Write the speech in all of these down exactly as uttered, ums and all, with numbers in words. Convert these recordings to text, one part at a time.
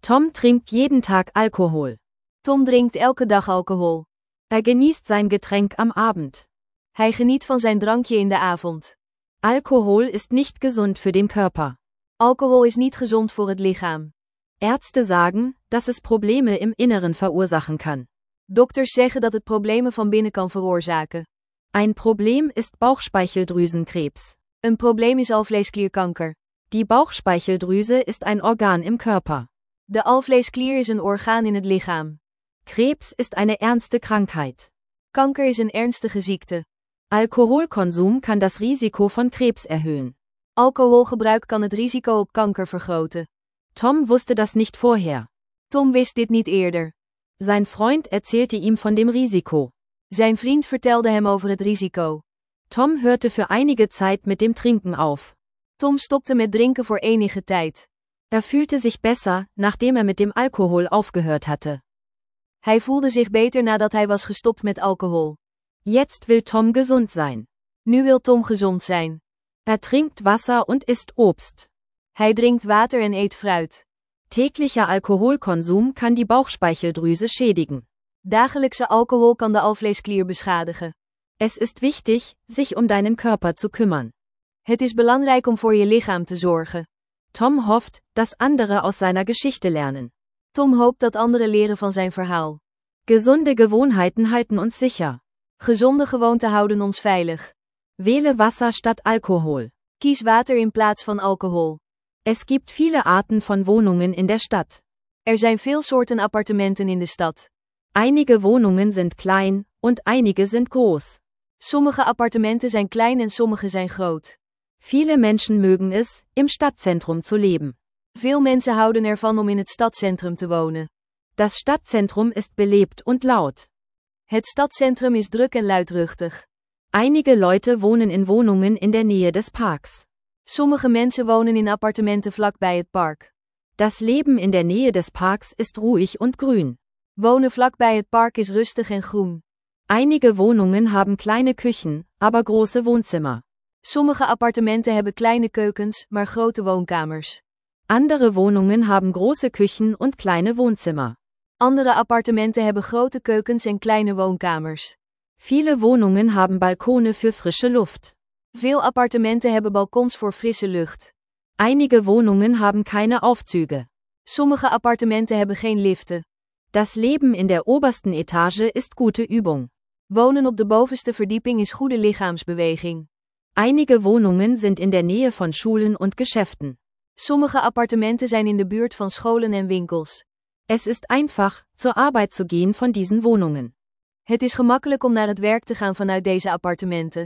Tom trinkt jeden Tag Alkohol. Tom drinkt elke dag alcohol. Er genießt sein Getränk am Abend. Hij geniet van zijn drankje in de avond. Alkohol ist nicht gesund für den Körper. Alcohol is niet gezond voor het lichaam. Ärzte sagen, dass es Probleme im Inneren verursachen kann. Dokters zeggen dat het problemen van binnen kan veroorzaken. Ein Problem ist Bauchspeicheldrüsenkrebs. Een probleem is alvleesklierkanker. Die Bauchspeicheldrüse ist ein Organ im Körper. De alvleesklier is een orgaan in het lichaam. Krebs ist eine ernste Krankheit. Kanker is een ernstige ziekte. Alkoholkonsum kann das Risiko von Krebs erhöhen. Alcoholgebruik kan het risico op kanker vergroten. Tom wusste das nicht vorher. Tom wist dit niet eerder. Sein Freund erzählte ihm von dem Risiko. Zijn vriend vertelde hem over het risico. Tom hörte für einige Zeit mit dem Trinken auf. Tom stopte met drinken voor enige tijd. Er fühlte sich besser, nachdem er mit dem Alkohol aufgehört hatte. Hij voelde zich beter nadat hij was gestopt met alcohol. Jetzt will Tom gesund sein. Nu wil Tom gezond zijn. Er trinkt Wasser und isst Obst. Hij drinkt water en eet fruit. Täglicher Alkoholkonsum kann die Bauchspeicheldrüse schädigen. Dagelijkse alcohol kan de alvleesklier beschadigen. Es ist wichtig, sich um deinen Körper zu kümmern. Het is belangrijk om voor je lichaam te zorgen. Tom hofft, dass andere aus seiner Geschichte lernen. Tom hoopt dat anderen leren van zijn verhaal. Gesunde Gewohnheiten halten uns sicher. Gezonde gewoonten houden ons veilig. Wähle Wasser statt Alkohol. Kies water in plaats van alcohol. Es gibt viele Arten von Wohnungen in der Stadt. Er zijn veel soorten appartementen in de stad. Einige Wohnungen sind klein, und einige sind groß. Sommige appartementen zijn klein en sommige zijn groot. Viele Menschen mögen es, im Stadtzentrum zu leben. Veel mensen houden ervan om in het stadcentrum te wonen. Das Stadtzentrum ist belebt und laut. Het stadcentrum is druk en luidruchtig. Einige Leute wohnen in Wohnungen in der Nähe des Parks. Sommige mensen wonen in appartementen vlak bij het park. Das Leben in der Nähe des Parks ist ruhig und grün. Wonen vlak bij het park is rustig en groen. Einige Wohnungen haben kleine Küchen, aber große Wohnzimmer. Sommige appartementen hebben kleine keukens, maar grote woonkamers. Andere Wohnungen haben große Küchen und kleine Wohnzimmer. Andere appartementen hebben grote keukens en kleine woonkamers. Viele Wohnungen haben Balkone für frische Luft. Veel appartementen hebben balkons voor frisse lucht. Einige Wohnungen haben keine Aufzüge. Sommige appartementen hebben geen liften. Das Leben in der obersten Etage ist gute Übung. Wonen op de bovenste verdieping is goede lichaamsbeweging. Einige Wohnungen sind in der Nähe von Schulen und Geschäften. Sommige appartementen zijn in de buurt van scholen en winkels. Es ist einfach, zur Arbeit zu gehen von diesen Wohnungen. Het is gemakkelijk om naar het werk te gaan vanuit deze appartementen.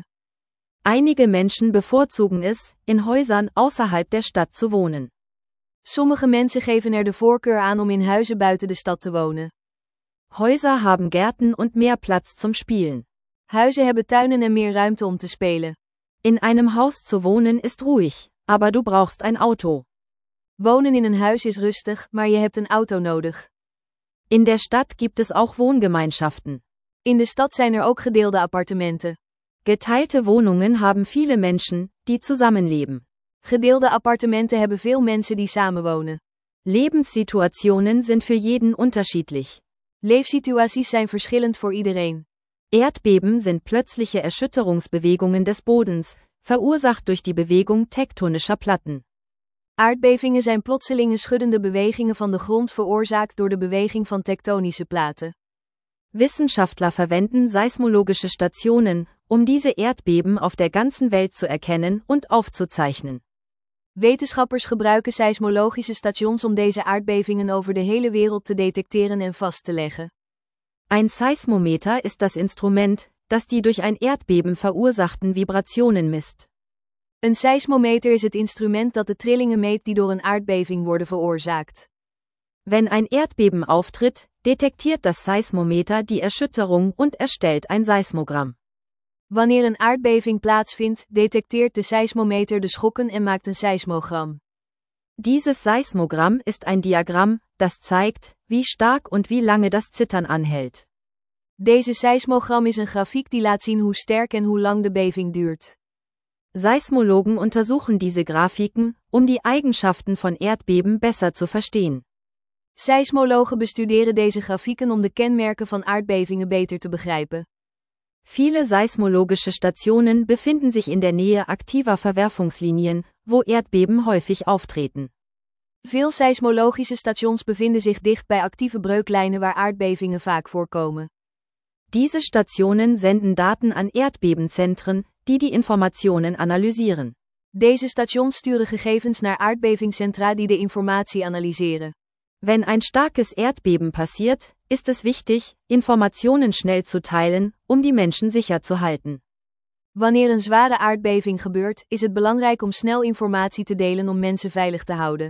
Einige Menschen bevorzugen es, in Häusern außerhalb der Stadt zu wohnen. Sommige mensen geven er de voorkeur aan om in huizen buiten de stad te wonen. Häuser haben Gärten und mehr Platz zum Spielen. Huizen hebben tuinen en meer ruimte om te spelen. In einem Haus zu wohnen ist ruhig, aber du brauchst ein Auto. Wonen in een huis is rustig, maar je hebt een auto nodig. In der Stadt gibt es auch Wohngemeinschaften. In de stad zijn er ook gedeelde appartementen. Geteilte Wohnungen haben viele Menschen, die zusammenleben. Gedeelde appartementen hebben veel mensen die samenwonen. Lebenssituationen sind für jeden unterschiedlich. Leefsituaties zijn verschillend voor iedereen. Erdbeben sind plötzliche Erschütterungsbewegungen des Bodens, verursacht durch die Bewegung tektonischer Platten. Aardbevingen zijn plotselinge schuddende bewegingen van de grond veroorzaakt door de beweging van tektonische platen. Wissenschaftler verwenden seismologische Stationen, um diese Erdbeben auf der ganzen Welt zu erkennen und aufzuzeichnen. Wetenschappers gebruiken seismologische stations om deze aardbevingen over de hele wereld te detecteren en vast te leggen. Ein Seismometer ist das Instrument, das die durch ein Erdbeben verursachten Vibrationen misst. Een seismometer is het instrument dat de trillingen meet die door een aardbeving worden veroorzaakt. Wenn ein Erdbeben auftritt, detektiert das Seismometer die Erschütterung und erstellt ein Seismogramm. Wanneer een aardbeving plaatsvindt, detecteert de seismometer de schokken en maakt een seismogram. Dieses Seismogramm ist ein Diagramm, das zeigt, wie stark und wie lange das Zittern anhält. Deze seismogram is een grafiek die laat zien hoe sterk en hoe lang de beving duurt. Seismologen untersuchen diese Grafiken, um die Eigenschaften von Erdbeben besser zu verstehen. Seismologen bestuderen deze grafieken om de kenmerken van aardbevingen beter te begrijpen. Viele seismologische Stationen befinden sich in der Nähe aktiver Verwerfungslinien, wo Erdbeben häufig auftreten. Veel seismologische stations bevinden zich dicht bij actieve breuklijnen waar aardbevingen vaak voorkomen. Diese Stationen senden Daten an Erdbebenzentren, die die Informationen analysieren. Deze stations sturen gegevens naar aardbevingscentra die de informatie analyseren. Wenn ein starkes Erdbeben passiert, ist es wichtig, Informationen schnell zu teilen, um die Menschen sicher zu halten. Wanneer een zware aardbeving gebeurt, is het belangrijk om snel informatie te delen om mensen veilig te houden.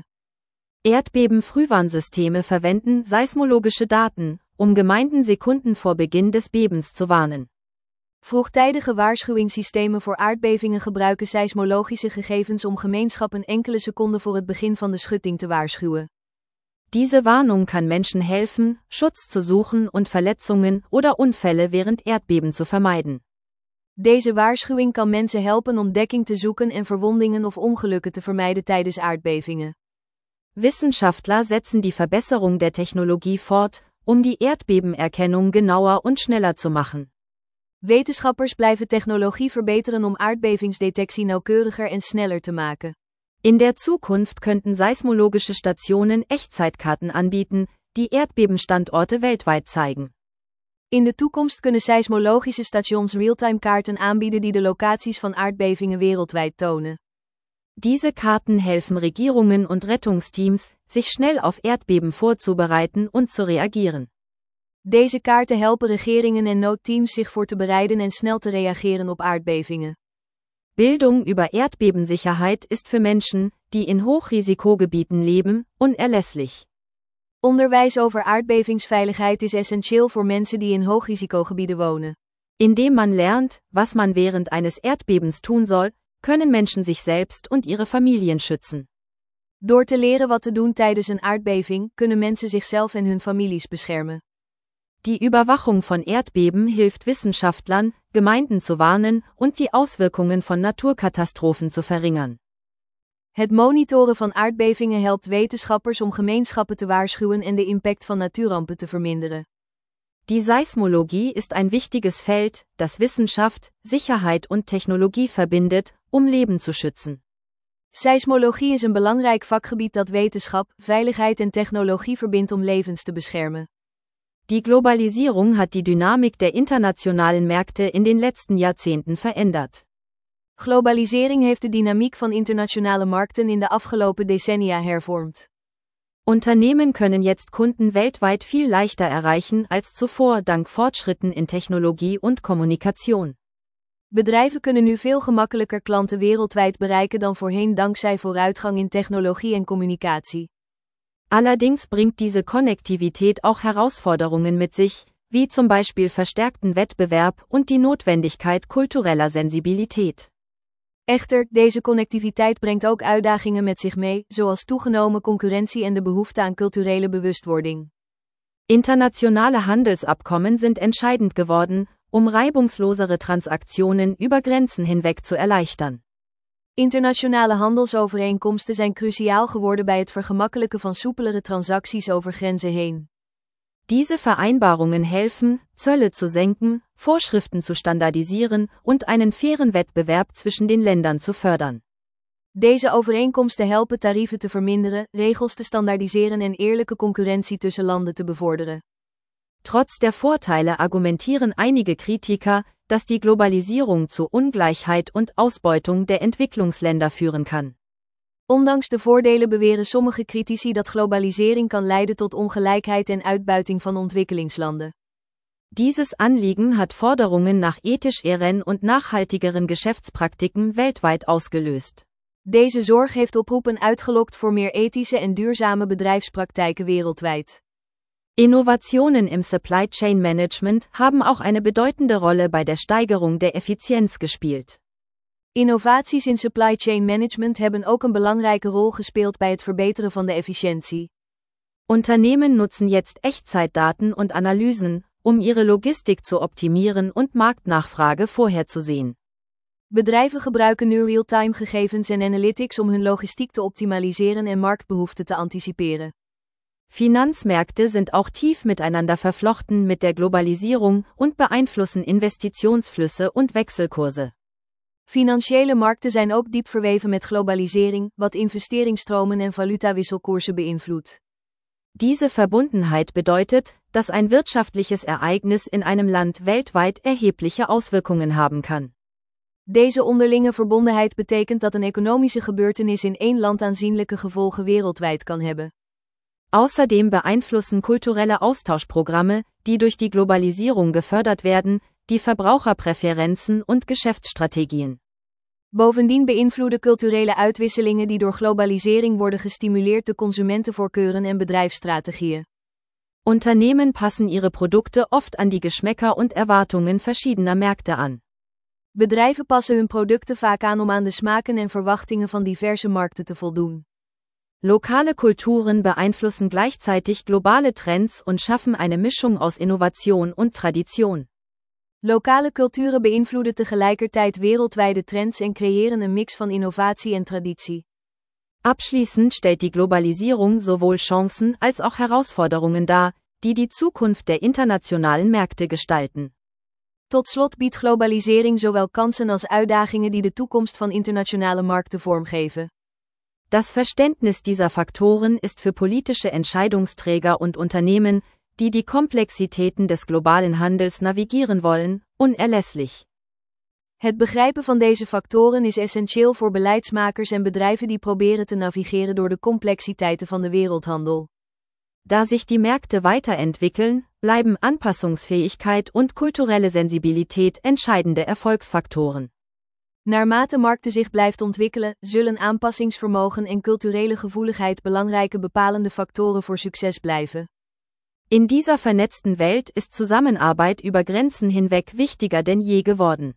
Erdbeben-Frühwarnsysteme verwenden seismologische Daten, um Gemeinden Sekunden vor Beginn des Bebens zu warnen. Vroegtijdige waarschuwingssystemen voor aardbevingen gebruiken seismologische gegevens om gemeenschappen enkele seconden voor het begin van de schutting te waarschuwen. Diese Warnung kann Menschen helfen, Schutz zu suchen und Verletzungen oder Unfälle während Erdbeben zu vermeiden. Deze waarschuwing kan mensen helpen om dekking te zoeken en verwondingen of ongelukken te vermijden tijdens aardbevingen. Wissenschaftler setzen die Verbesserung der Technologie fort, um die Erdbebenerkennung genauer und schneller zu machen. Wetenschappers blijven technologie verbeteren om aardbevingsdetectie nauwkeuriger en sneller te maken. In der Zukunft könnten seismologische Stationen Echtzeitkarten anbieten, die Erdbebenstandorte weltweit zeigen. In de toekomst kunnen seismologische stations realtime kaarten aanbieden die de locaties van aardbevingen wereldwijd tonen. Diese Karten helfen Regierungen und Rettungsteams, sich schnell auf Erdbeben vorzubereiten und zu reagieren. Deze kaarten helpen regeringen en noodteams zich voor te bereiden en snel te reageren op aardbevingen. Bildung über Erdbebensicherheit ist für Menschen, die in Hochrisikogebieten leben, unerlässlich. Onderwijs over aardbevingsveiligheid is essentieel voor mensen die in hoogrisicogebieden wonen. Indem man lernt, was man während eines Erdbebens tun soll, können Menschen sich selbst und ihre Familien schützen. Door te leren wat te doen tijdens een aardbeving, kunnen mensen zichzelf en hun families beschermen. Die Überwachung von Erdbeben hilft Wissenschaftlern, Gemeinden zu warnen und die Auswirkungen von Naturkatastrophen zu verringern. Het monitoren van aardbevingen helpt wetenschappers om gemeenschappen te waarschuwen en de impact van natuurrampen te verminderen. Die Seismologie ist ein wichtiges Feld, das Wissenschaft, Sicherheit und Technologie verbindet, um Leben zu schützen. Seismologie is een belangrijk vakgebied dat wetenschap, veiligheid en technologie verbindt om levens te beschermen. Die Globalisierung hat die Dynamik der internationalen Märkte in den letzten Jahrzehnten verändert. Globalisering heeft de dynamiek van internationale markten in de afgelopen decennia hervormd. Unternehmen können jetzt Kunden weltweit viel leichter erreichen als zuvor dank Fortschritten in Technologie und Kommunikation. Bedrijven kunnen nu veel gemakkelijker klanten wereldwijd bereiken dan voorheen dankzij vooruitgang in technologie en communicatie. Allerdings bringt diese Konnektivität auch Herausforderungen mit sich, wie zum Beispiel verstärkten Wettbewerb und die Notwendigkeit kultureller Sensibilität. Echter, deze connectiviteit brengt ook uitdagingen met zich mee, zoals toegenomen concurrentie en de behoefte aan culturele bewustwording. Internationale Handelsabkommen sind entscheidend geworden, um reibungslosere Transaktionen über Grenzen hinweg zu erleichtern. Internationale handelsovereenkomsten zijn cruciaal geworden bij het vergemakkelijken van soepelere transacties over grenzen heen. Diese Vereinbarungen helfen, Zölle zu senken, Vorschriften zu standardisieren und einen fairen Wettbewerb zwischen den Ländern zu fördern. Deze overeenkomsten helpen tarieven te verminderen, regels te standaardiseren en eerlijke concurrentie tussen landen te bevorderen. Trotz der Vorteile argumentieren einige Kritiker, dass die Globalisierung zu Ungleichheit und Ausbeutung der Entwicklungsländer führen kann. Ondanks de voordelen beweren sommige critici dat globalisering kan leiden tot ongelijkheid en uitbuiting van ontwikkelingslanden. Dieses Anliegen hat Forderungen nach ethischeren und nachhaltigeren Geschäftspraktiken weltweit ausgelöst. Deze zorg heeft oproepen uitgelokt voor meer ethische en duurzame bedrijfspraktijken wereldwijd. Innovationen im Supply Chain Management haben auch eine bedeutende Rolle bei der Steigerung der Effizienz gespielt. Innovaties in supply chain management hebben ook een belangrijke rol gespeeld bij het verbeteren van de efficiëntie. Unternehmen nutzen jetzt Echtzeitdaten und Analysen, um ihre Logistik zu optimieren und Marktnachfrage vorherzusehen. Bedrijven gebruiken nu real-time gegevens en analytics om hun logistiek te optimaliseren en marktbehoeften te anticiperen. Finanzmärkte sind auch tief miteinander verflochten mit der Globalisering und beeinflussen Investitionsflüsse und Wechselkurse. Financiële markten zijn ook diep verweven met globalisering, wat investeringsstromen en valutawisselkoersen beïnvloedt. Diese Verbundenheit bedeutet, dass ein wirtschaftliches Ereignis in einem Land weltweit erhebliche Auswirkungen haben kann. Deze onderlinge verbondenheid betekent dat een economische gebeurtenis in één land aanzienlijke gevolgen wereldwijd kan hebben. Außerdem beeinflussen kulturelle Austauschprogramme, die durch die Globalisierung gefördert werden, die Verbraucherpräferenzen und Geschäftsstrategien. Bovendien beïnvloeden culturele uitwisselingen die door globalisering worden gestimuleerd de consumentenvoorkeuren en bedrijfsstrategieën. Unternehmen passen ihre Produkte oft an die Geschmäcker und Erwartungen verschiedener Märkte an. Bedrijven passen hun producten vaak aan om aan de smaken en verwachtingen van diverse markten te voldoen. Lokale Kulturen beeinflussen gleichzeitig globale Trends und schaffen eine Mischung aus Innovation und Tradition. Lokale culturen beïnvloeden tegelijkertijd wereldwijde trends en creëren een mix van innovatie en traditie. Abschließend stellt die Globalisierung sowohl Chancen als auch Herausforderungen dar, die die Zukunft der internationalen Märkte gestalten. Tot slot biedt globalisering zowel kansen als uitdagingen die de toekomst van internationale markten vormgeven. Das Verständnis dieser Faktoren ist für politische Entscheidungsträger und Unternehmen, die die Komplexitäten des globalen Handels navigieren wollen, unerlässlich. Het begrijpen van deze factoren is essentieel voor beleidsmakers en bedrijven die proberen te navigeren door de complexiteiten van de wereldhandel. Da sich die Märkte weiterentwickeln, bleiben Anpassungsfähigkeit und kulturelle Sensibilität entscheidende Erfolgsfaktoren. Naarmate markten zich blijft ontwikkelen, zullen aanpassingsvermogen en culturele gevoeligheid belangrijke bepalende factoren voor succes blijven. In dieser vernetzten Welt ist Zusammenarbeit über Grenzen hinweg wichtiger denn je geworden.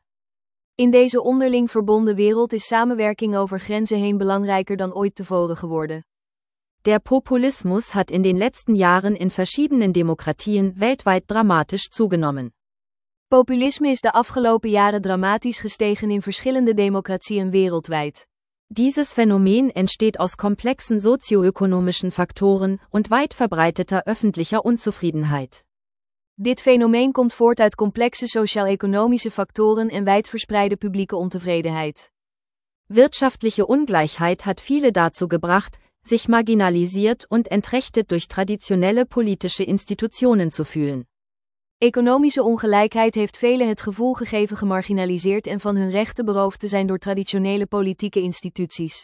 In deze onderling verbonden wereld is samenwerking over grenzen heen belangrijker dan ooit tevoren geworden. Der Populismus hat in den letzten Jahren in verschiedenen Demokratien weltweit dramatisch zugenommen. Populisme is de afgelopen jaren dramatisch gestegen in verschillende democratieën wereldwijd. Dieses Phänomen entsteht aus komplexen sozioökonomischen Faktoren und weit verbreiteter öffentlicher Unzufriedenheit. Dit fenomeen komt voort uit complexe sociaal-economische factoren en wijdverspreide publieke ontevredenheid. Wirtschaftliche Ungleichheit hat viele dazu gebracht, sich marginalisiert und entrechtet durch traditionelle politische Institutionen zu fühlen. Economische ongelijkheid heeft velen het gevoel gegeven gemarginaliseerd en van hun rechten beroofd te zijn door traditionele politieke instituties.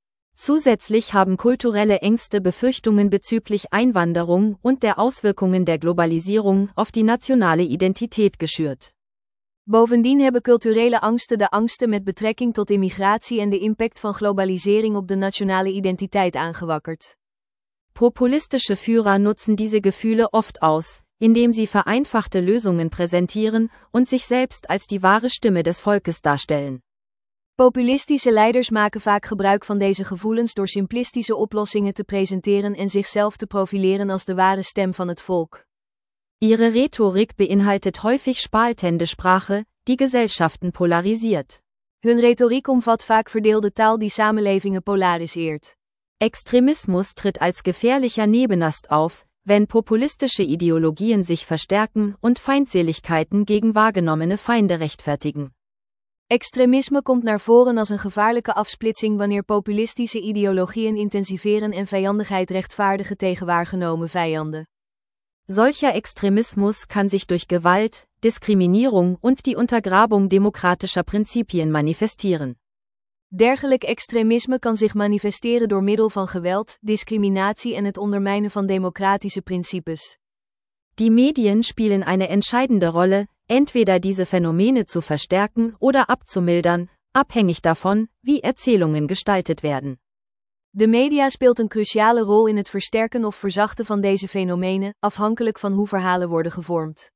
Zusätzlich haben kulturelle Ängste Befürchtungen bezüglich Einwanderung und der Auswirkungen der Globalisierung auf die nationale Identität geschürt. Bovendien hebben culturele angsten de angsten met betrekking tot immigratie en de impact van globalisering op de nationale identiteit aangewakkerd. Populistische Führer nutzen diese Gefühle oft aus, indem sie vereinfachte Lösungen präsentieren und sich selbst als die wahre Stimme des Volkes darstellen. Populistische leiders maken vaak gebruik van deze gevoelens door simplistische oplossingen te presenteren en zichzelf te profileren als de ware stem van het volk. Ihre Rhetorik beinhaltet häufig spaltende Sprache, die Gesellschaften polarisiert. Hun retoriek omvat vaak verdeelde taal die samenlevingen polariseert. Extremismus tritt als gefährlicher Nebenast auf, wenn populistische Ideologien sich verstärken und Feindseligkeiten gegen wahrgenommene Feinde rechtfertigen. Extremisme komt naar voren als een gevaarlijke afsplitsing wanneer populistische ideologieën intensiveren en vijandigheid rechtvaardigen tegen waargenomen vijanden. Solcher Extremismus kann sich durch Gewalt, Diskriminierung und die Untergrabung demokratischer Prinzipien manifestieren. Dergelijk extremisme kan zich manifesteren door middel van geweld, discriminatie en het ondermijnen van democratische principes. Die Medien spielen eine entscheidende Rolle, entweder diese Phänomene zu verstärken oder abzumildern, abhängig davon, wie Erzählungen gestaltet werden. De media speelt een cruciale rol in het versterken of verzachten van deze fenomenen, afhankelijk van hoe verhalen worden gevormd.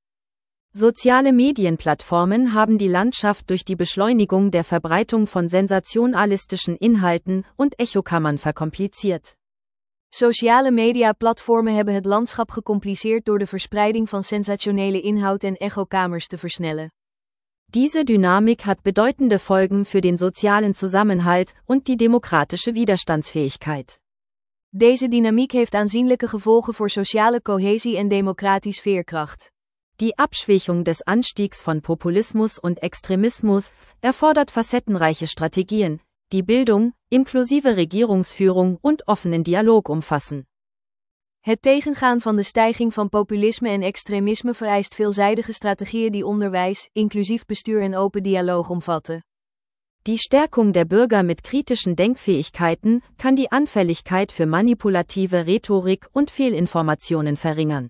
Soziale Medienplattformen haben die Landschaft durch die Beschleunigung der Verbreitung von sensationalistischen Inhalten und Echokammern verkompliziert. Sociale media-platformen hebben het landschap gecompliceerd door de verspreiding van sensationele inhoud en echokamers te versnellen. Diese Dynamik hat bedeutende Folgen für den sozialen Zusammenhalt und die demokratische Widerstandsfähigkeit. Deze dynamiek heeft aanzienlijke gevolgen voor sociale cohesie en democratisch veerkracht. Die Abschwächung des Anstiegs von Populismus und Extremismus erfordert facettenreiche Strategien, die Bildung, inklusive Regierungsführung und offenen Dialog umfassen. Het tegengaan van de stijging van populisme en extremisme vereist veelzijdige strategieën die onderwijs, inclusief bestuur en open dialoog omvatten. Die Stärkung der Bürger mit kritischen Denkfähigkeiten kann die Anfälligkeit für manipulative Rhetorik und Fehlinformationen verringern.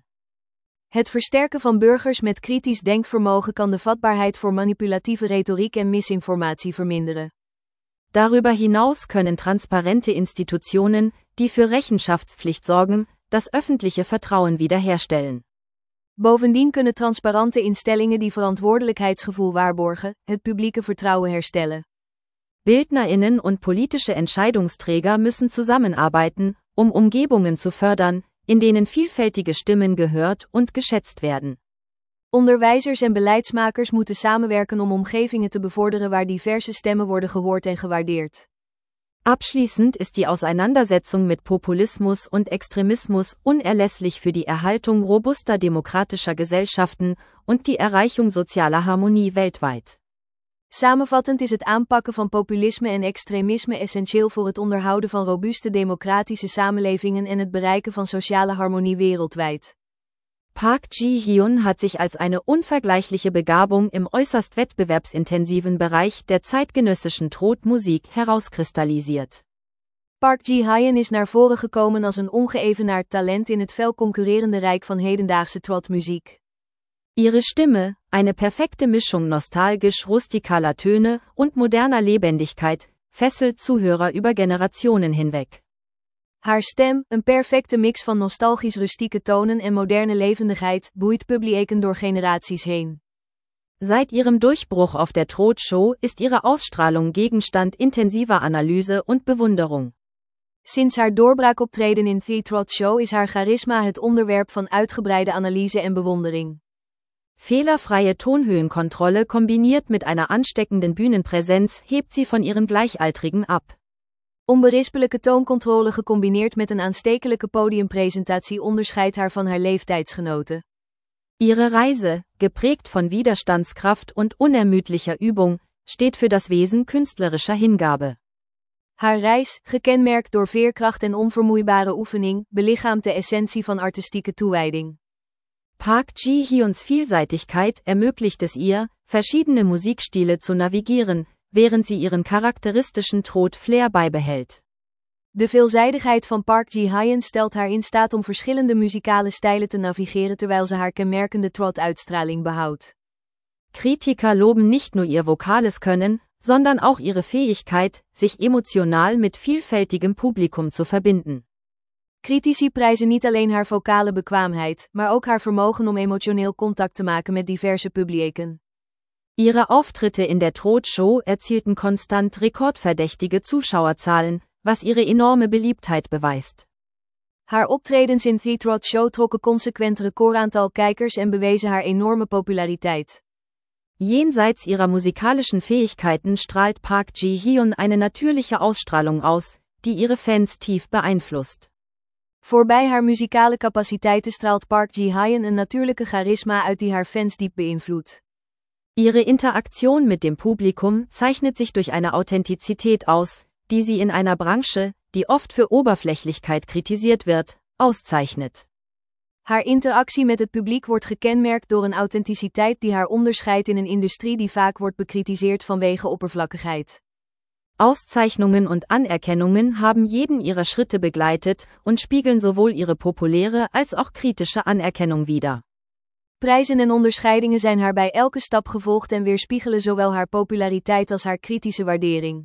Het versterken van burgers met kritisch denkvermogen kan de vatbaarheid voor manipulatieve retoriek en misinformatie verminderen. Darüber hinaus können transparente Institutionen, die für Rechenschaftspflicht sorgen, das öffentliche Vertrauen wiederherstellen. Bovendien kunnen transparante instellingen die verantwoordelijkheidsgevoel waarborgen, het publieke vertrouwen herstellen. BildnerInnen und politische Entscheidungsträger müssen zusammenarbeiten, um Umgebungen zu fördern, in denen vielfältige Stimmen gehört und geschätzt werden. Onderwijzers en beleidsmakers moeten samenwerken om omgevingen te bevorderen waar diverse stemmen worden gehoord en gewaardeerd. Abschließend ist die Auseinandersetzung mit Populismus und Extremismus unerlässlich für die Erhaltung robuster demokratischer Gesellschaften und die Erreichung sozialer Harmonie weltweit. Samenvattend is het aanpakken van populisme en extremisme essentieel voor het onderhouden van robuuste democratische samenlevingen en het bereiken van sociale harmonie wereldwijd. Park Ji-hyun hat sich als eine unvergleichliche Begabung im äußerst wettbewerbsintensiven Bereich der zeitgenössischen Trot-Musik herauskristallisiert. Park Ji-hyun is naar voren gekomen als een ongeëvenaard talent in het fel concurrerende rijk van hedendaagse trot-muziek. Ihre Stimme, eine perfekte Mischung nostalgisch-rustikaler Töne und moderner Lebendigkeit, fesselt Zuhörer über Generationen hinweg. Haar stem, een perfecte mix van nostalgisch-rustieke tonen en moderne levendigheid, boeit publieken door generaties heen. Seit ihrem Durchbruch auf der Trot-Show ist ihre Ausstrahlung Gegenstand intensiver Analyse und Bewunderung. Sinds haar doorbraakoptreden in The Trot Show is haar charisma het onderwerp van uitgebreide analyse en bewondering. Fehlerfreie Tonhöhenkontrolle kombiniert mit einer ansteckenden Bühnenpräsenz hebt sie von ihren Gleichaltrigen ab. Onberispelijke tooncontrole gecombineerd met een aanstekelijke podiumpresentatie onderscheidt haar van haar leeftijdsgenoten. Ihre Reise, geprägt von Widerstandskraft und unermüdlicher Übung, steht für das Wesen künstlerischer Hingabe. Haar reis, gekenmerkt door veerkracht en onvermoeibare oefening, belichaamt de essentie van artistieke toewijding. Park Ji-hyuns Vielseitigkeit ermöglicht es ihr, verschiedene Musikstile zu navigieren, während sie ihren charakteristischen Trot-Flair beibehält. De veelzijdigheid van Park Ji-hyun stelt haar in staat om verschillende muzikale stijlen te navigeren terwijl ze haar kenmerkende trot-uitstraling behoudt. Kritiker loben nicht nur ihr vokales Können, sondern auch ihre Fähigkeit, sich emotional mit vielfältigem Publikum zu verbinden. Critici prijzen niet alleen haar vocale bekwaamheid, maar ook haar vermogen om emotioneel contact te maken met diverse publieken. Ihre Auftritte in der Trot-Show erzielten konstant rekordverdächtige Zuschauerzahlen, was ihre enorme Beliebtheit beweist. Haar optredens in The Trot Show trokken consequent recordaantal kijkers en bewezen haar enorme populariteit. Jenseits ihrer musikalischen Fähigkeiten strahlt Park Ji-hyun eine natürliche Ausstrahlung aus, die ihre Fans tief beeinflusst. Voorbij haar muzikale capaciteiten straalt Park Ji-hyun een natuurlijke charisma uit die haar fans diep beïnvloedt. Ihre Interaktion mit dem Publikum zeichnet sich durch eine Authentizität aus, die sie in einer Branche, die oft für Oberflächlichkeit kritisiert wird, auszeichnet. Haar interactie met het publiek wordt gekenmerkt door een authenticiteit die haar onderscheidt in een industrie die vaak wordt bekritiseerd vanwege oppervlakkigheid. Auszeichnungen und Anerkennungen haben jeden ihrer Schritte begleitet und spiegeln sowohl ihre populäre als auch kritische Anerkennung wider. Prijzen en onderscheidingen zijn haar bij elke stap gevolgd en weerspiegelen zowel haar populariteit als haar kritische waardering.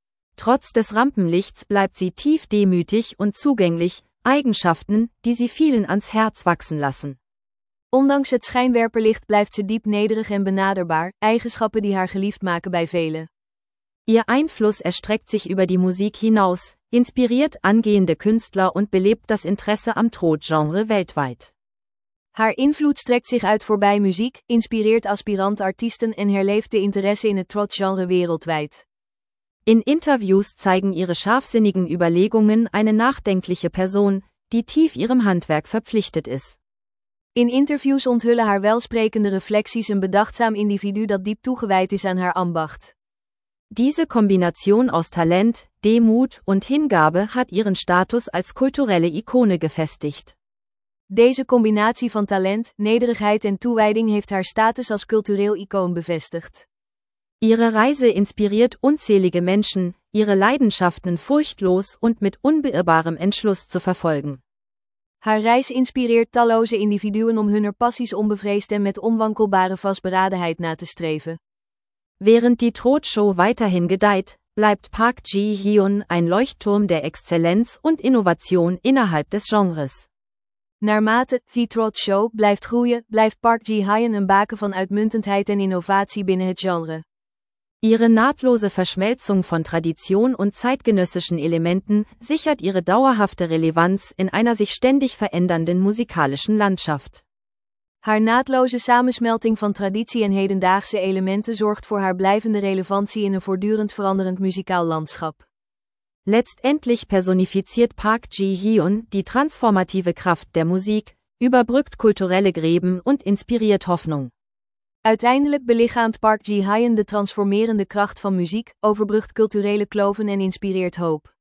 Trotz des Rampenlichts bleibt sie tief demütig und zugänglich, Eigenschaften, die sie vielen ans Herz wachsen lassen. Ondanks het schijnwerperlicht blijft ze diep nederig en benaderbaar, eigenschappen die haar geliefd maken bij velen. Ihr Einfluss erstreckt sich über die Musik hinaus, inspiriert angehende Künstler und belebt das Interesse am Trot-Genre weltweit. Haar invloed strekt zich uit voorbij muziek, inspireert aspirant artiesten en herleeft de interesse in het trot-genre wereldwijd. In Interviews zeigen ihre scharfsinnigen Überlegungen eine nachdenkliche Person, die tief ihrem Handwerk verpflichtet ist. In interviews onthullen haar welsprekende reflecties een bedachtzaam individu dat diep toegewijd is aan haar ambacht. Diese Kombination aus Talent, Demut und Hingabe hat ihren Status als kulturelle Ikone gefestigt. Deze combinatie van talent, nederigheid en toewijding heeft haar status als cultureel icoon bevestigd. Ihre Reise inspiriert unzählige Menschen, ihre Leidenschaften furchtlos und mit unbeirrbarem Entschluss zu verfolgen. Haar reis inspireert talloze individuen om hunner passies onbevreesd en met onwankelbare vastberadenheid na te streven. Während die Trot-Show weiterhin gedeiht, bleibt Park Ji-hyun ein Leuchtturm der Exzellenz und Innovation innerhalb des Genres. Naarmate The Trot Show blijft groeien, blijft Park Ji-hyun een baken van uitmuntendheid en innovatie binnen het genre. Ihre nahtlose Verschmelzung von Tradition und zeitgenössischen Elementen sichert ihre dauerhafte Relevanz in einer sich ständig verändernden musikalischen Landschaft. Haar naadloze samensmelting van traditie en hedendaagse elementen zorgt voor haar blijvende relevantie in een voortdurend veranderend muzikaal landschap. Letztendlich personifiziert Park Ji-hyun die transformative Kraft der Musik, überbrückt kulturelle Gräben und inspiriert Hoffnung. Uiteindelijk belichaamt Park Ji-hyun de transformerende kracht van muziek, overbrugt culturele kloven en inspireert hoop.